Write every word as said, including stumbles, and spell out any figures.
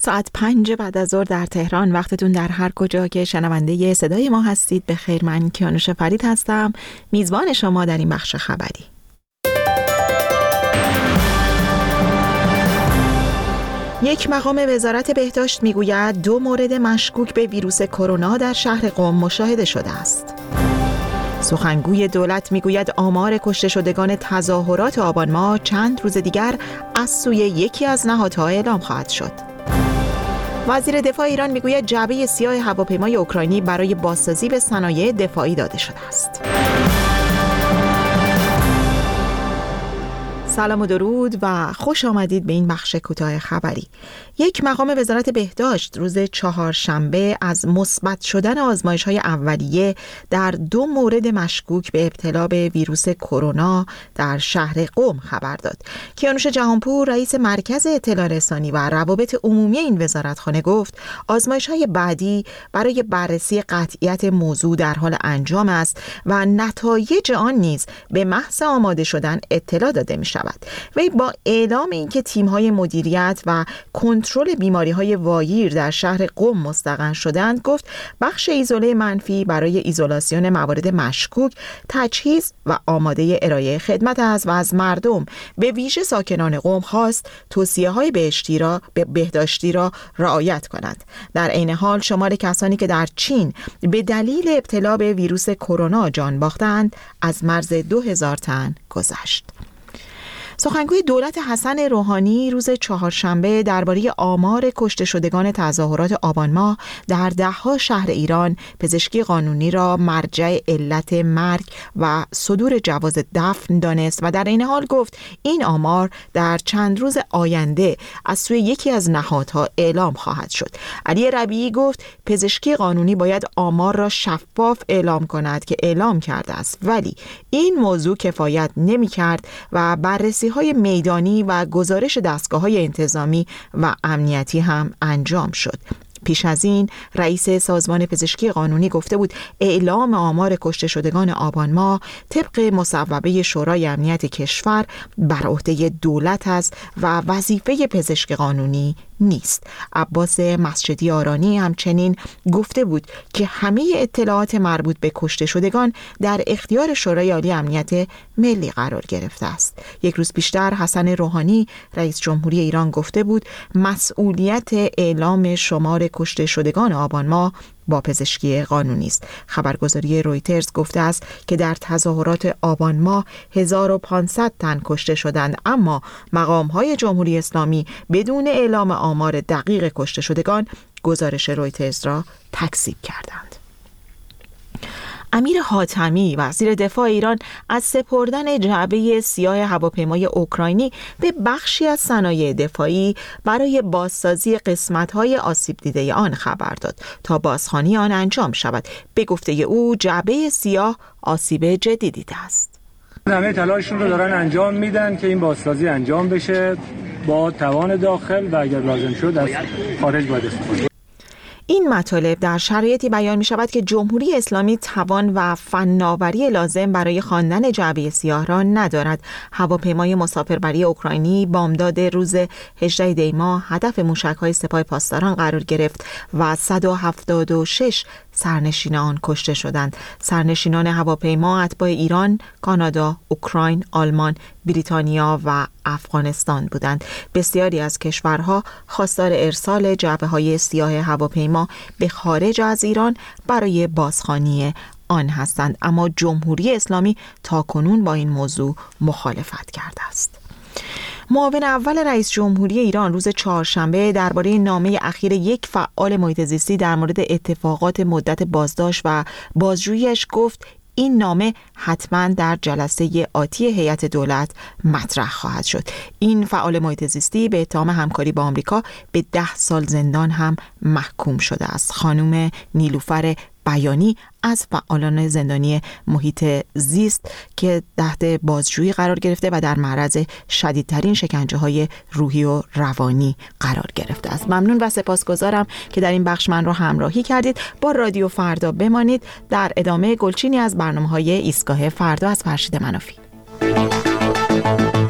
ساعت پنج بعد از ظهر در تهران، وقتتون در هر کجا که شنونده صدای ما هستید بخیر. من کیانوش فرید هستم، میزبان شما در این بخش خبری. یک مقام وزارت بهداشت میگوید دو مورد مشکوک به ویروس کرونا در شهر قم مشاهده شده است. سخنگوی دولت میگوید آمار کشته شدگان تظاهرات آبان ماه چند روز دیگر از سوی یکی از نهادها اعلام خواهد شد. وزیر دفاع ایران میگوید جعبه سیاه هواپیمای اوکراینی برای بازسازی به صنایع دفاعی داده شده است. سلام و درود و خوش آمدید به این بخش کوتاه خبری. یک مقام وزارت بهداشت روز چهارشنبه از مثبت شدن آزمایش‌های اولیه در دو مورد مشکوک به ابتلا به ویروس کرونا در شهر قم خبر داد. کیانوش جهانپور رئیس مرکز اطلاع رسانی و روابط عمومی این وزارتخانه گفت آزمایش‌های بعدی برای بررسی قطعیت موضوع در حال انجام است و نتایج آن نیز به محض آماده شدن اطلاع داده می‌شود. وی با اعلام اینکه تیم‌های مدیریت و کنترل بیماری‌های واگیر در شهر قم مستقر شدند گفت بخش ایزوله منفی برای ایزولاسیون موارد مشکوک تجهیز و آماده ارائه خدمت است و از مردم به ویژه ساکنان قم خواست توصیه‌های بهداشتی را به بهداشتی را رعایت کنند. در عین حال شمار کسانی که در چین به دلیل ابتلا به ویروس کرونا جان باختند از مرز دو هزار تن گذشت. سخنگوی دولت حسن روحانی روز چهارشنبه درباره آمار کشته شدگان تظاهرات آبان ماه در ده‌ها شهر ایران پزشکی قانونی را مرجع علت مرگ و صدور جواز دفن دانست و در این حال گفت این آمار در چند روز آینده از سوی یکی از نهادها اعلام خواهد شد. علی ربیعی گفت پزشکی قانونی باید آمار را شفاف اعلام کند که اعلام کرده است، ولی این موضوع کفایت نمی‌کرد و بررسی های میدانی و گزارش دستگاه‌های انتظامی و امنیتی هم انجام شد. پیش از این رئیس سازمان پزشکی قانونی گفته بود اعلام آمار کشته شدگان آبان ماه طبق مصوبه شورای امنیت کشور بر عهده دولت است و وظیفه پزشک قانونی نیست. عباس مسجدی آرانی همچنین گفته بود که همه اطلاعات مربوط به کشته شدگان در اختیار شورای عالی امنیت ملی قرار گرفته است. یک روز بیشتر حسن روحانی رئیس جمهوری ایران گفته بود مسئولیت اعلام شمار کشته شدگان آبان ماه با پزشکی قانونی است. خبرگزاری رویترز گفته است که در تظاهرات آبان ماه هزار و پانصد تن کشته شدند، اما مقام‌های جمهوری اسلامی بدون اعلام آمار دقیق کشته شدگان گزارش رویترز را تکذیب کردند. امیر حاتمی وزیر دفاع ایران از سپردن جعبه سیاه هواپیمای اوکراینی به بخشی از صنایع دفاعی برای بازسازی قسمت‌های آسیب دیده آن خبر داد تا بازخوانی آن انجام شود. به گفته او جعبه سیاه آسیب جدی دیده است. همه تلاششون رو دارن انجام میدن که این بازسازی انجام بشه با توان داخل و اگر لازم شد از خارج باید استفاده. این مطالب در شرایطی بیان می شود که جمهوری اسلامی توان و فناوری لازم برای خواندن جعبه سیاه را ندارد. هواپیمای مسافربری اوکراینی بامداد روز هجدهم دی ماه هدف موشک‌های سپاه پاسداران قرار گرفت و صد و هفتاد و شش سرنشینان کشته شدند. سرنشینان هواپیما اتباع ایران، کانادا، اوکراین، آلمان، بریتانیا و افغانستان بودند. بسیاری از کشورها خواستار ارسال جعبه‌های سیاه هواپیما به خارج از ایران برای بازخوانی آن هستند، اما جمهوری اسلامی تاکنون با این موضوع مخالفت کرده است. معاون اول رئیس جمهوری ایران روز چهارشنبه درباره نامه اخیر یک فعال محیط زیستی در مورد اتفاقات مدت بازداشت و بازجوییش گفت این نامه حتما در جلسه آتی هیئت دولت مطرح خواهد شد. این فعال محیط زیستی به اتهام همکاری با آمریکا به ده سال زندان هم محکوم شده است. خانم نیلوفر بیانی از فعالان زندانی محیط زیست که تحت بازجویی قرار گرفته و در معرض شدیدترین شکنجه‌های روحی و روانی قرار گرفته است. ممنون و سپاسگزارم که در این بخش من را همراهی کردید. با رادیو فردا بمانید. در ادامه گلچینی از برنامه‌های ایستگاه فردا از فرشید منافی.